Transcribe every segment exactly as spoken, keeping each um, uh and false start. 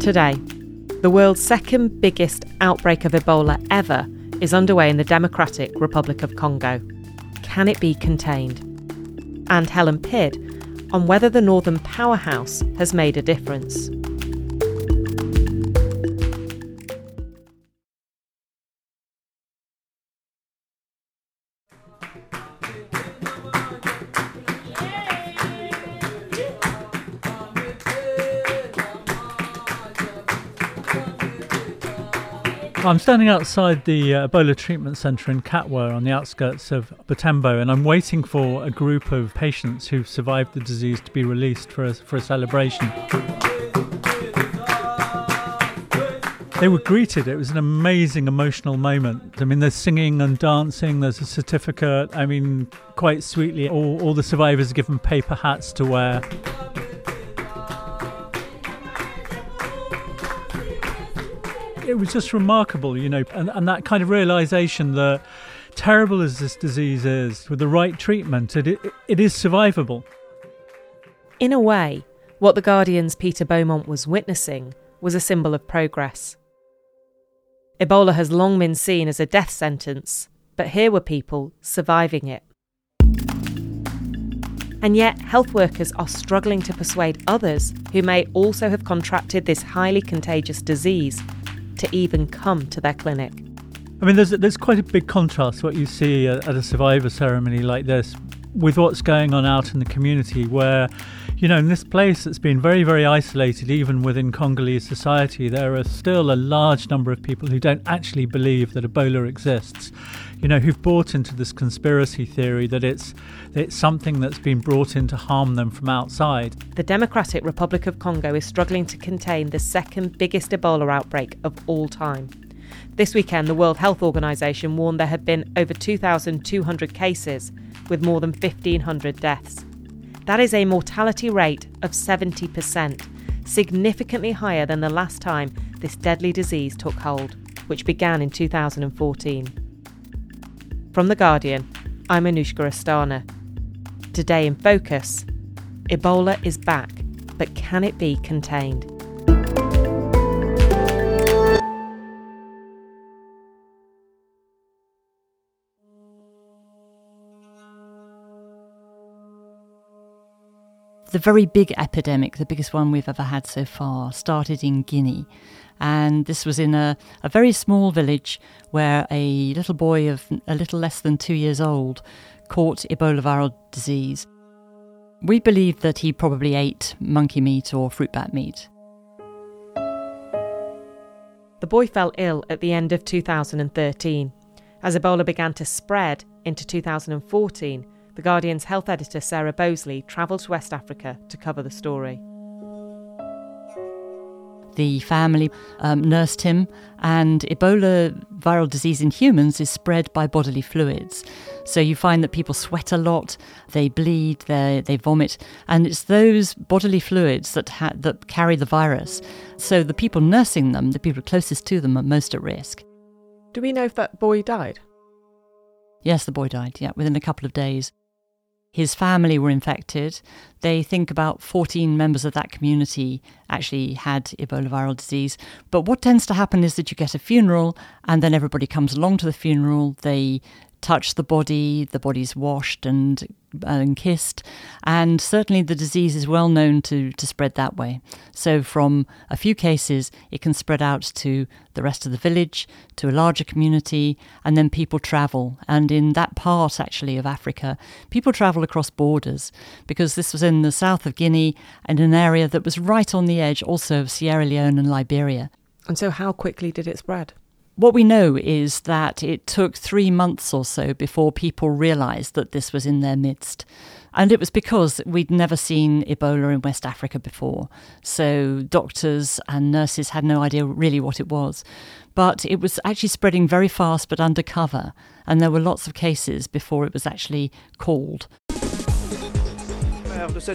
Today, the world's second biggest outbreak of Ebola ever is underway in the Democratic Republic of Congo. Can it be contained? And Helen Pidd on whether the Northern Powerhouse has made a difference. I'm standing outside the uh, Ebola Treatment Centre in Katwa on the outskirts of Butembo, and I'm waiting for a group of patients who've survived the disease to be released for a, for a celebration. They were greeted. It was an amazing emotional moment. I mean, there's singing and dancing, there's a certificate. I mean, quite sweetly, all, all the survivors are given paper hats to wear. It was just remarkable, you know, and, and that kind of realisation that terrible as this disease is, with the right treatment, it, it, it is survivable. In a way, what The Guardian's Peter Beaumont was witnessing was a symbol of progress. Ebola has long been seen as a death sentence, but here were people surviving it. And yet, health workers are struggling to persuade others who may also have contracted this highly contagious disease to even come to their clinic. I mean, there's there's quite a big contrast what you see at, at a survivor ceremony like this with what's going on out in the community, where, you know, in this place that's been very, very isolated, even within Congolese society, there are still a large number of people who don't actually believe that Ebola exists, you know, who've bought into this conspiracy theory that it's it's something that's been brought in to harm them from outside. The Democratic Republic of Congo is struggling to contain the second biggest Ebola outbreak of all time. This weekend, the World Health Organization warned there had been over two thousand two hundred cases, with more than fifteen hundred deaths. That is a mortality rate of seventy percent, significantly higher than the last time this deadly disease took hold, which began in two thousand fourteen. From The Guardian, I'm Anushka Astana. Today in Focus, Ebola is back, but can it be contained? The very big epidemic, the biggest one we've ever had so far, started in Guinea. And this was in a, a very small village where a little boy of a little less than two years old caught Ebola viral disease. We believe that he probably ate monkey meat or fruit bat meat. The boy fell ill at the end of two thousand thirteen. As Ebola began to spread into two thousand fourteen, The Guardian's health editor Sarah Bosley travelled to West Africa to cover the story. The family um, nursed him, and Ebola viral disease in humans is spread by bodily fluids. So you find that people sweat a lot, they bleed, they they vomit, and it's those bodily fluids that ha- that carry the virus. So the people nursing them, the people closest to them, are most at risk. Do we know if that boy died? Yes, the boy died, yeah, within a couple of days. His family were infected. They think about fourteen members of that community actually had Ebola viral disease. But what tends to happen is that you get a funeral and then everybody comes along to the funeral. They touch the body, the body's washed and, and kissed. And certainly the disease is well known to, to spread that way. So from a few cases, it can spread out to the rest of the village, to a larger community, and then people travel. And in that part, actually, of Africa, people travel across borders, because this was in the south of Guinea and an area that was right on the edge also of Sierra Leone and Liberia. And so how quickly did it spread? What we know is that it took three months or so before people realised that this was in their midst. And it was because we'd never seen Ebola in West Africa before. So doctors and nurses had no idea really what it was. But it was actually spreading very fast but undercover. And there were lots of cases before it was actually called. So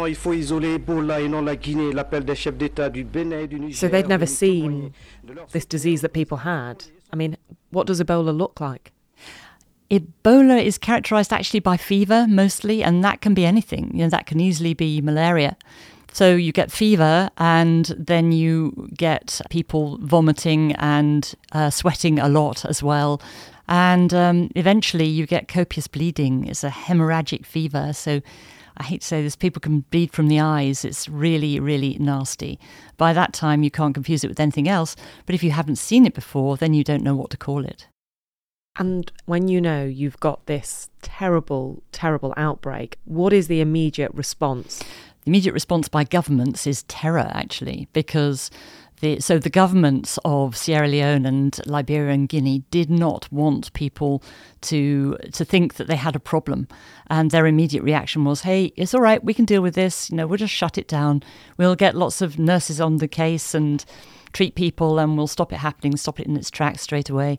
they'd never seen this disease that people had. I mean, what does Ebola look like? Ebola is characterised actually by fever mostly, and that can be anything. You know, that can easily be malaria. So you get fever, and then you get people vomiting and uh, sweating a lot as well. And um, eventually you get copious bleeding. It's a hemorrhagic fever. So I hate to say this, people can bleed from the eyes. It's really, really nasty. By that time, you can't confuse it with anything else. But if you haven't seen it before, then you don't know what to call it. And when you know you've got this terrible, terrible outbreak, what is the immediate response? The immediate response by governments is terror, actually, because the, so the governments of Sierra Leone and Liberia and Guinea did not want people to to think that they had a problem. And their immediate reaction was, hey, it's all right, we can deal with this. You know, we'll just shut it down. We'll get lots of nurses on the case and treat people, and we'll stop it happening, stop it in its tracks straight away.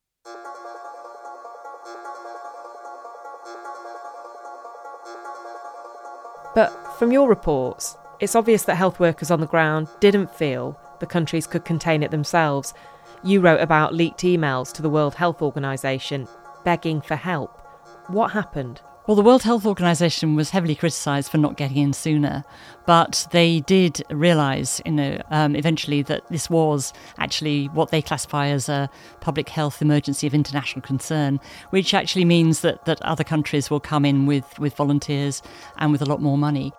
But from your reports, it's obvious that health workers on the ground didn't feel the countries could contain it themselves. You wrote about leaked emails to the World Health Organization begging for help. What happened? Well, the World Health Organization was heavily criticised for not getting in sooner, but they did realise, you know, um, eventually that this was actually what they classify as a public health emergency of international concern, which actually means that, that other countries will come in with, with volunteers and with a lot more money.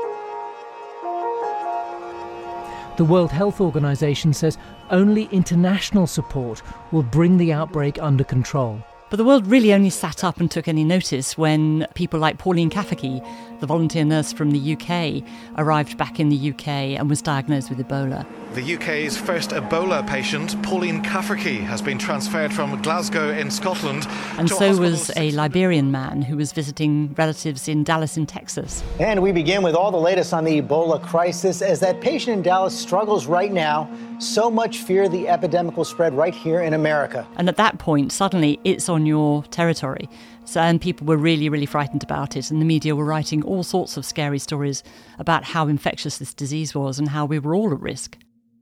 The World Health Organization says only international support will bring the outbreak under control. But the world really only sat up and took any notice when people like Pauline Kafaki, the volunteer nurse from the U K, arrived back in the U K and was diagnosed with Ebola. The U K's first Ebola patient, Pauline Kafaki, has been transferred from Glasgow in Scotland. And so was a Liberian man who was visiting relatives in Dallas in Texas. And we begin with all the latest on the Ebola crisis as that patient in Dallas struggles right now. So much fear the epidemic will spread right here in America. And at that point, suddenly it's on your territory. So, and people were really, really frightened about it. And the media were writing all sorts of scary stories about how infectious this disease was and how we were all at risk.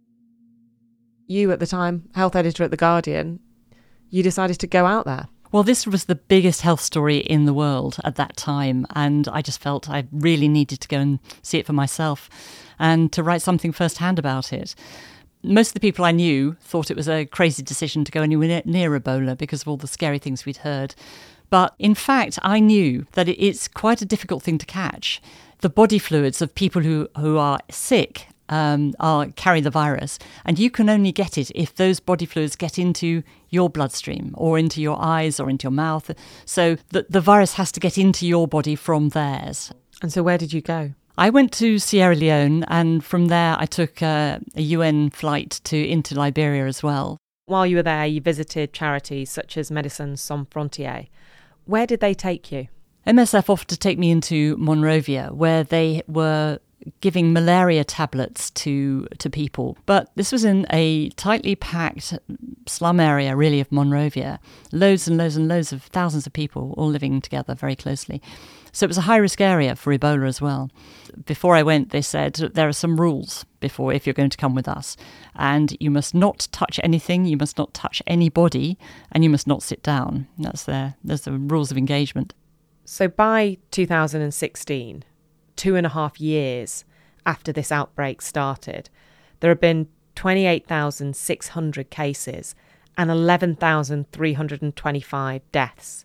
You, at the time, health editor at The Guardian, you decided to go out there. Well, this was the biggest health story in the world at that time, and I just felt I really needed to go and see it for myself and to write something firsthand about it. Most of the people I knew thought it was a crazy decision to go anywhere near Ebola because of all the scary things we'd heard. But in fact, I knew that it's quite a difficult thing to catch. The body fluids of people who, who are sick Um, are, carry the virus, and you can only get it if those body fluids get into your bloodstream or into your eyes or into your mouth. So the, the virus has to get into your body from theirs. And so where did you go? I went to Sierra Leone, and from there I took uh, a U N flight to into Liberia as well. While you were there, you visited charities such as Médecins Sans Frontières. Where did they take you? M S F offered to take me into Monrovia, where they were giving malaria tablets to to people. But this was in a tightly packed slum area, really, of Monrovia. Loads and loads and loads of thousands of people all living together very closely. So it was a high-risk area for Ebola as well. Before I went, they said there are some rules before if you're going to come with us. And you must not touch anything, you must not touch anybody, and you must not sit down. That's their, that's the rules of engagement. So by two thousand sixteen, two and a half years after this outbreak started, there have been twenty-eight thousand six hundred cases and eleven thousand three hundred twenty-five deaths.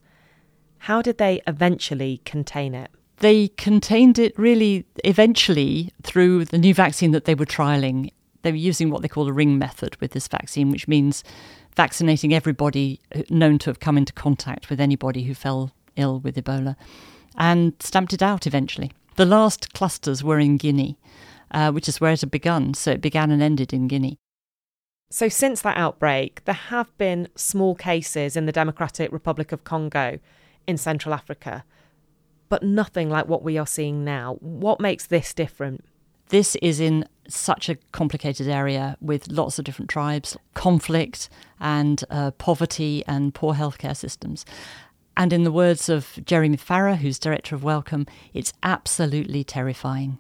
How did they eventually contain it? They contained it really eventually through the new vaccine that they were trialling. They were using what they call the ring method with this vaccine, which means vaccinating everybody known to have come into contact with anybody who fell ill with Ebola, and stamped it out eventually. The last clusters were in Guinea, uh, which is where it had begun. So it began and ended in Guinea. So since that outbreak, there have been small cases in the Democratic Republic of Congo, in Central Africa, but nothing like what we are seeing now. What makes this different? This is in such a complicated area with lots of different tribes, conflict and uh, poverty and poor healthcare systems. And in the words of Jeremy Farrar, who's director of Wellcome, it's absolutely terrifying.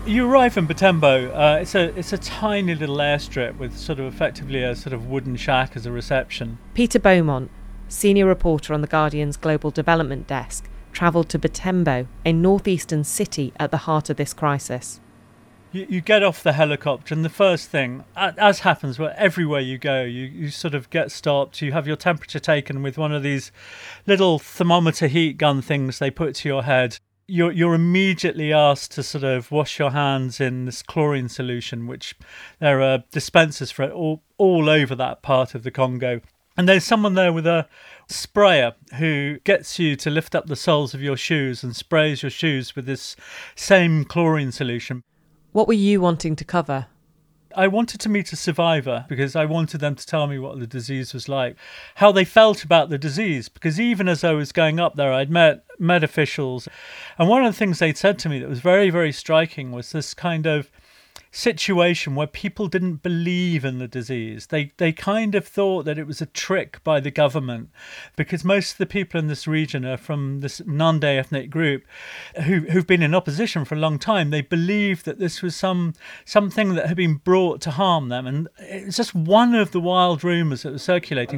You arrive in Butembo. Uh, it's a it's a tiny little airstrip with sort of effectively a sort of wooden shack as a reception. Peter Beaumont, senior reporter on The Guardian's Global Development Desk, travelled to Butembo, a northeastern city at the heart of this crisis. You, you get off the helicopter and the first thing, as happens where everywhere you go, you, you sort of get stopped. You have your temperature taken with one of these little thermometer heat gun things they put to your head. You're, you're immediately asked to sort of wash your hands in this chlorine solution, which there are dispensers for it all, all over that part of the Congo. And there's someone there with a sprayer who gets you to lift up the soles of your shoes and sprays your shoes with this same chlorine solution. What were you wanting to cover? I wanted to meet a survivor because I wanted them to tell me what the disease was like, how they felt about the disease, because even as I was going up there, I'd met, met officials. And one of the things they'd said to me that was very, very striking was this kind of situation where people didn't believe in the disease. They they kind of thought that it was a trick by the government, because most of the people in this region are from this Nande ethnic group who, who've been in opposition for a long time. They believed that this was some something that had been brought to harm them, and it's just one of the wild rumours that was circulating.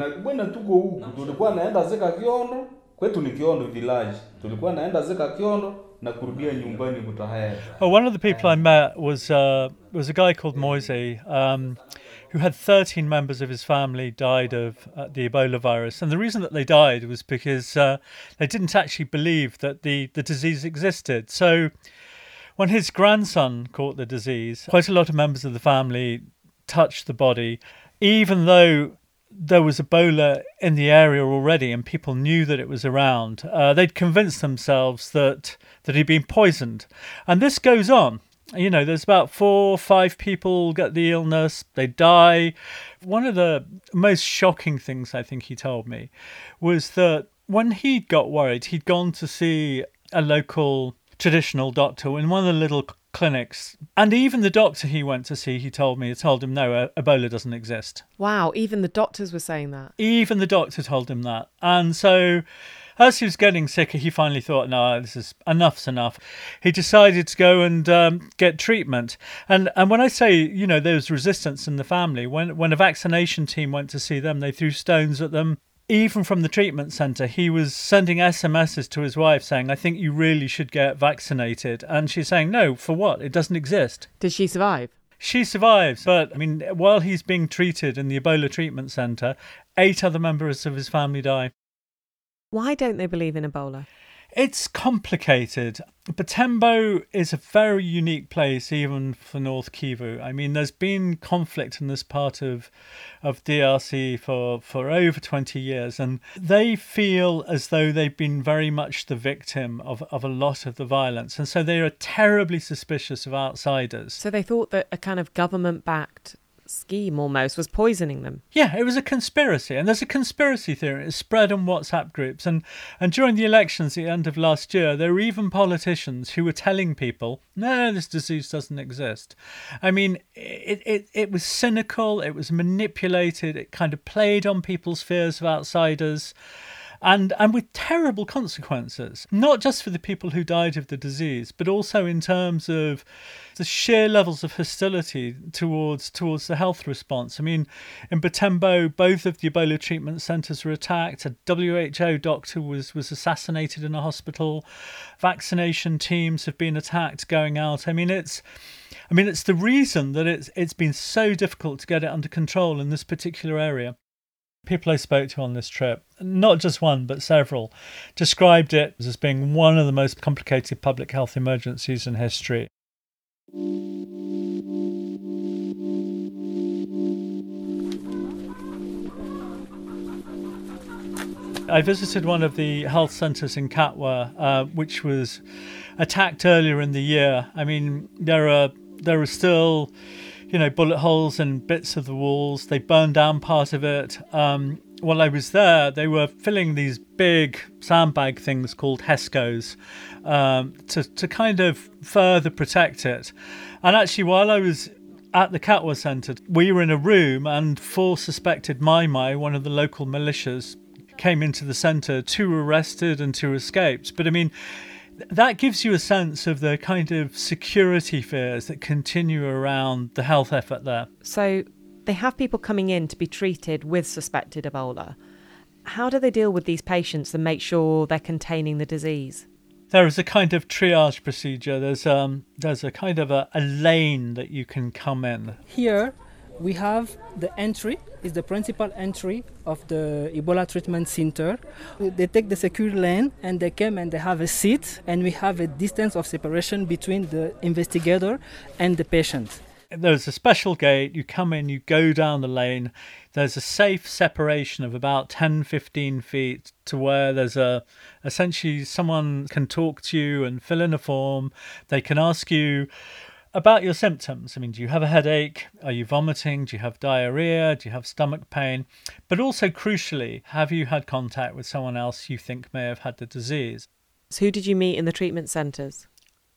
Oh, one of the people I met was uh, was a guy called Moise, um, who had thirteen members of his family died of uh, the Ebola virus. And the reason that they died was because uh, they didn't actually believe that the, the disease existed. So when his grandson caught the disease, quite a lot of members of the family touched the body, even though there was Ebola in the area already and people knew that it was around. Uh, they'd convinced themselves that that he'd been poisoned. And this goes on. You know, there's about four or five people get the illness, they die. One of the most shocking things I think he told me was that when he got worried, he'd gone to see a local traditional doctor in one of the little clinics, and even the doctor he went to see, he told me, told him no, Ebola doesn't exist. Wow, even the doctors were saying that. Even the doctor told him that. And so as he was getting sicker, he finally thought, no, this is enough's enough. He decided to go and um, get treatment. And and when I say, you know, there was resistance in the family, when when a vaccination team went to see them, they threw stones at them. Even from the treatment centre, he was sending S M Ses to his wife saying, I think you really should get vaccinated. And she's saying, no, for what? It doesn't exist. Did she survive? She survives. But, I mean, while he's being treated in the Ebola treatment centre, eight other members of his family die. Why don't they believe in Ebola? It's complicated. Butembo is a very unique place, even for North Kivu. I mean, there's been conflict in this part of of D R C for, for over twenty years, and they feel as though they've been very much the victim of, of a lot of the violence. And so they are terribly suspicious of outsiders. So they thought that a kind of government-backed scheme almost was poisoning them. Yeah, it was a conspiracy, and there's a conspiracy theory. It's spread on WhatsApp groups, and and during the elections at the end of last year, there were even politicians who were telling people, no, this disease doesn't exist. I mean, it it, it was cynical, it was manipulated, it kind of played on people's fears of outsiders. And and with terrible consequences, not just for the people who died of the disease, but also in terms of the sheer levels of hostility towards towards the health response. I mean, in Butembo, both of the Ebola treatment centres were attacked. A W H O doctor was, was assassinated in a hospital. Vaccination teams have been attacked going out. I mean, it's I mean, it's the reason that it's it's been so difficult to get it under control in this particular area. People I spoke to on this trip, not just one, but several, described it as being one of the most complicated public health emergencies in history. I visited one of the health centres in Katwa, uh, which was attacked earlier in the year. I mean, there are there are still, you know, bullet holes in bits of the walls. They burned down part of it. Um, while I was there, they were filling these big sandbag things called HESCOs um, to, to kind of further protect it. And actually, while I was at the Katwa Centre, we were in a room and four suspected Mai Mai, one of the local militias, came into the centre. Two were arrested and two escaped. But I mean, That gives you a sense of the kind of security fears that continue around the health effort there. So they have people coming in to be treated with suspected Ebola. How do they deal with these patients and make sure they're containing the disease? There is a kind of triage procedure. There's um there's a kind of a, a lane that you can come in. Here we have the entry, is the principal entry of the Ebola treatment center. They take the secure lane and they come and they have a seat, and we have a distance of separation between the investigator and the patient. There's a special gate, you come in, you go down the lane. There's a safe separation of about ten, fifteen feet to where there's a, essentially someone can talk to you and fill in a form. They can ask you about your symptoms. I mean, do you have a headache? Are you vomiting? Do you have diarrhea? Do you have stomach pain? But also crucially, have you had contact with someone else you think may have had the disease? So who did you meet in the treatment centres?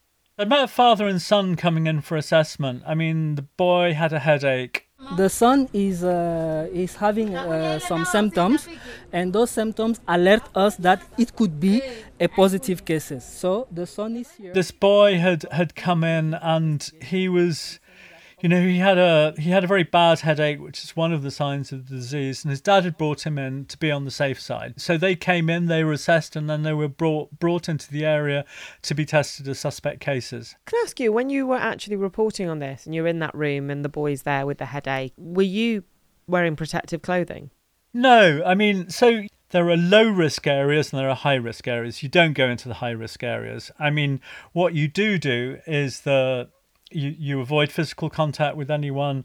I met a father and son coming in for assessment. I mean, the boy had a headache. The son is uh, is having uh, some symptoms, and those symptoms alert us that it could be a positive cases. So the son is here. This boy had, had come in and he was, you know, he had a he had a very bad headache, which is one of the signs of the disease. And his dad had brought him in to be on the safe side. So they came in, they were assessed, and then they were brought brought into the area to be tested as suspect cases. Can I ask you, when you were actually reporting on this and you're in that room and the boy's there with the headache, were you wearing protective clothing? No, I mean, so there are low-risk areas and there are high-risk areas. You don't go into the high-risk areas. I mean, what you do do is the... You, you avoid physical contact with anyone.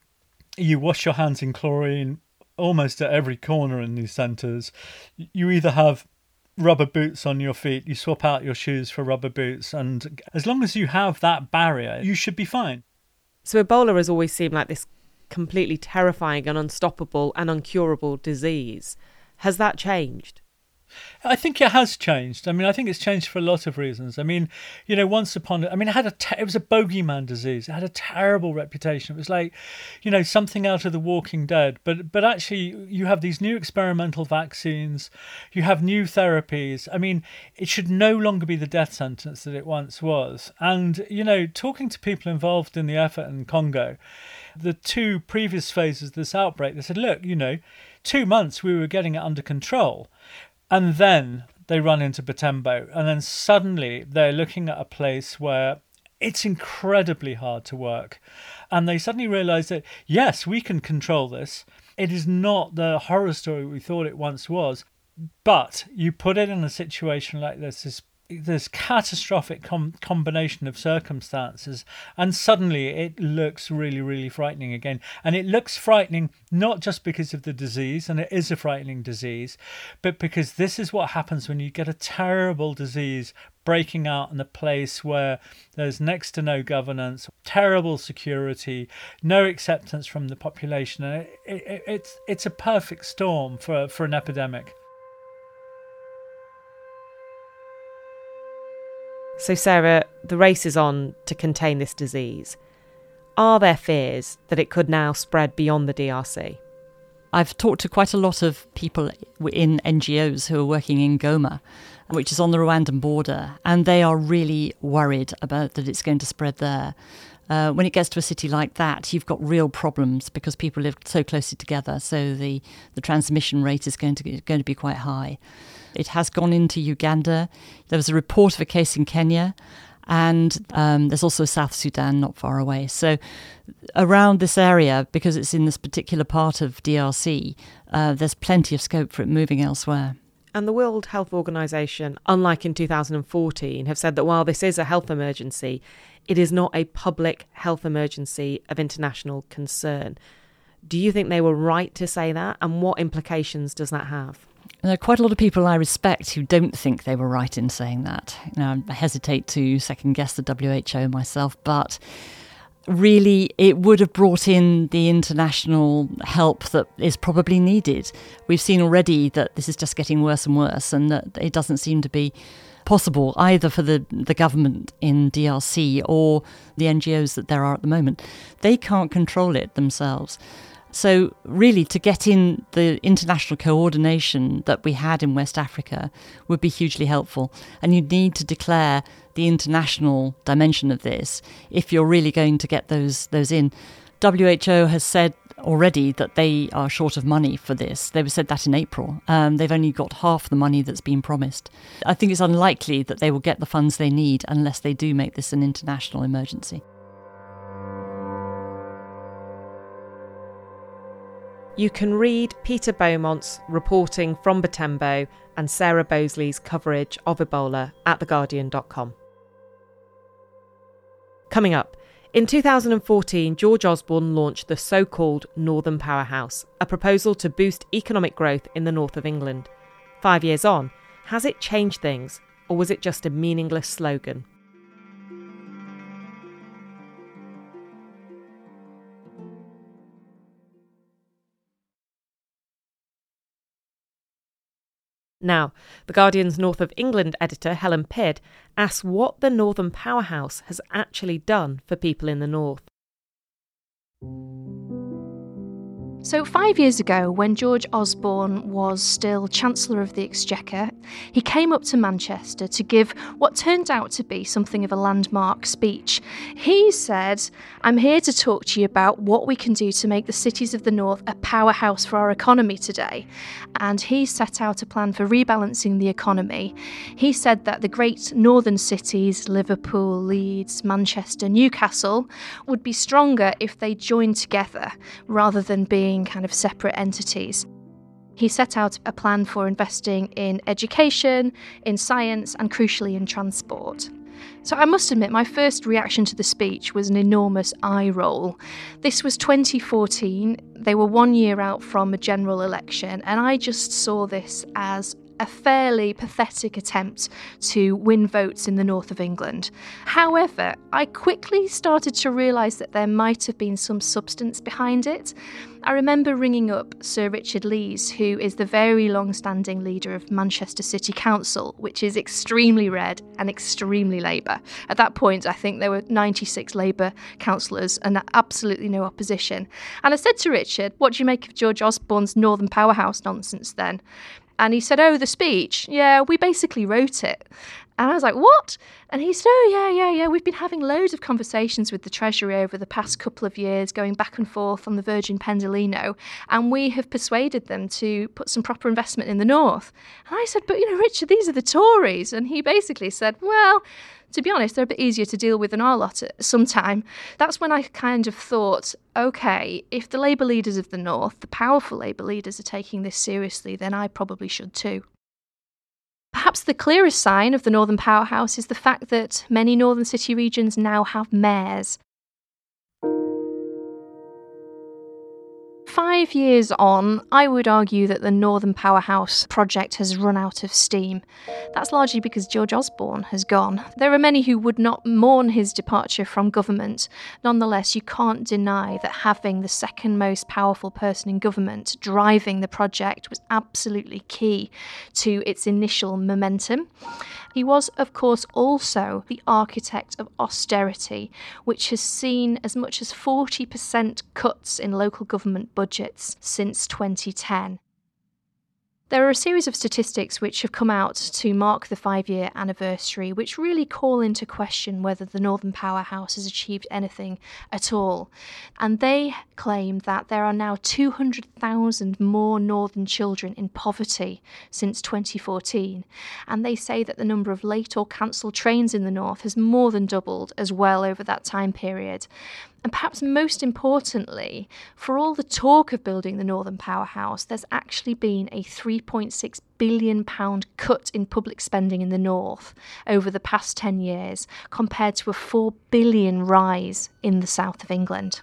You wash your hands in chlorine almost at every corner in these centres. You either have rubber boots on your feet, you swap out your shoes for rubber boots, and as long as you have that barrier, you should be fine. So Ebola has always seemed like this completely terrifying and unstoppable and uncurable disease. Has that changed? I think it has changed. I mean, I think it's changed for a lot of reasons. I mean, you know, once upon, I mean, it had a, te- it was a bogeyman disease. It had a terrible reputation. It was like, you know, something out of The Walking Dead. But, but actually, you have these new experimental vaccines. You have new therapies. I mean, it should no longer be the death sentence that it once was. And, you know, talking to people involved in the effort in Congo, the two previous phases of this outbreak, they said, look, you know, two months we were getting it under control. And then they run into Butembo, and then suddenly they're looking at a place where it's incredibly hard to work. And they suddenly realise that, yes, we can control this. It is not the horror story we thought it once was. But you put it in a situation like this, this, this catastrophic com- combination of circumstances, and suddenly it looks really, really frightening again. And it looks frightening not just because of the disease, and it is a frightening disease, but because this is what happens when you get a terrible disease breaking out in a place where there's next to no governance, terrible security, no acceptance from the population. And it, it, it's it's a perfect storm for, for an epidemic. So, Sarah, the race is on to contain this disease. Are there fears that it could now spread beyond the D R C? I've talked to quite a lot of people in N G Os who are working in Goma, which is on the Rwandan border, and they are really worried about that it's going to spread there. Uh, when it gets to a city like that, you've got real problems because people live so closely together, so the, the transmission rate is going to going to be quite high. It has gone into Uganda. There was a report of a case in Kenya, and um, there's also South Sudan not far away. So around this area, because it's in this particular part of D R C, uh, there's plenty of scope for it moving elsewhere. And the World Health Organization, unlike in two thousand fourteen, have said that while this is a health emergency, it is not a public health emergency of international concern. Do you think they were right to say that? And what implications does that have? There are quite a lot of people I respect who don't think they were right in saying that. Now, I hesitate to second guess the W H O myself, but really it would have brought in the international help that is probably needed. We've seen already that this is just getting worse and worse, and that it doesn't seem to be possible either for the, the government in D R C or the N G Os that there are at the moment. They can't control it themselves. So really, to get in the international coordination that we had in West Africa would be hugely helpful. And you need to declare the international dimension of this if you're really going to get those those in. W H O has said already that they are short of money for this. They said that in April. Um, they've only got half the money that's been promised. I think it's unlikely that they will get the funds they need unless they do make this an international emergency. You can read Peter Beaumont's reporting from Butembo and Sarah Bosley's coverage of Ebola at the guardian dot com. Coming up, in two thousand fourteen, George Osborne launched the so-called Northern Powerhouse, a proposal to boost economic growth in the north of England. Five years on, has it changed things, or was it just a meaningless slogan? Now, The Guardian's North of England editor, Helen Pidd, asks what the Northern Powerhouse has actually done for people in the north. So five years ago, when George Osborne was still Chancellor of the Exchequer, he came up to Manchester to give what turned out to be something of a landmark speech. He said, "I'm here to talk to you about what we can do to make the cities of the north a powerhouse for our economy today." And he set out a plan for rebalancing the economy. He said that the great northern cities, Liverpool, Leeds, Manchester, Newcastle, would be stronger if they joined together rather than being kind of separate entities. He set out a plan for investing in education, in science, and crucially in transport. So I must admit, my first reaction to the speech was an enormous eye roll. This was twenty fourteen, they were one year out from a general election, and I just saw this as a fairly pathetic attempt to win votes in the north of England. However, I quickly started to realise that there might have been some substance behind it. I remember ringing up Sir Richard Lees, who is the very long-standing leader of Manchester City Council, which is extremely red and extremely Labour. At that point, I think there were ninety-six Labour councillors and absolutely no opposition. And I said to Richard, "What do you make of George Osborne's Northern Powerhouse nonsense then?" And he said, "Oh, the speech? Yeah, we basically wrote it." And I was like, "What?" And he said, "Oh, yeah, yeah, yeah. We've been having loads of conversations with the Treasury over the past couple of years, going back and forth on the Virgin Pendolino, and we have persuaded them to put some proper investment in the north." And I said, "But, you know, Richard, these are the Tories." And he basically said, "Well, to be honest, they're a bit easier to deal with than our lot at some time." That's when I kind of thought, OK, if the Labour leaders of the north, the powerful Labour leaders, are taking this seriously, then I probably should too. Perhaps the clearest sign of the Northern Powerhouse is the fact that many northern city regions now have mayors. Five years on, I would argue that the Northern Powerhouse project has run out of steam. That's largely because George Osborne has gone. There are many who would not mourn his departure from government. Nonetheless, you can't deny that having the second most powerful person in government driving the project was absolutely key to its initial momentum. He was, of course, also the architect of austerity, which has seen as much as forty percent cuts in local government budgets since twenty ten. There are a series of statistics which have come out to mark the five-year anniversary, which really call into question whether the Northern Powerhouse has achieved anything at all. And they claim that there are now two hundred thousand more northern children in poverty since twenty fourteen. And they say that the number of late or cancelled trains in the north has more than doubled as well over that time period. And perhaps most importantly, for all the talk of building the Northern Powerhouse, there's actually been a three point six billion pounds cut in public spending in the north over the past ten years, compared to a four billion pounds rise in the south of England.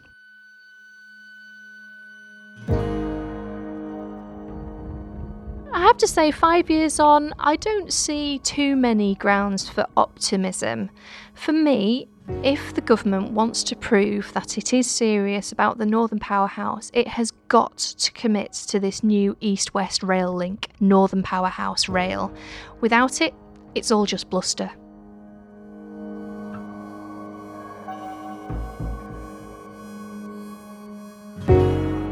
I have to say, five years on, I don't see too many grounds for optimism. For me, if the government wants to prove that it is serious about the Northern Powerhouse, it has got to commit to this new east-west rail link, Northern Powerhouse Rail. Without it, it's all just bluster.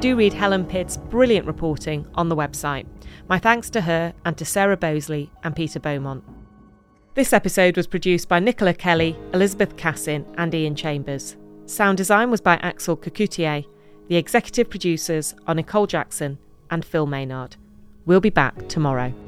do read Helen Pidd's brilliant reporting on the website. My thanks to her and to Sarah Bosley and Peter Beaumont. This episode was produced by Nicola Kelly, Elizabeth Cassin and Ian Chambers. Sound design was by Axel Cocoutier. The executive producers are Nicole Jackson and Phil Maynard. We'll be back tomorrow.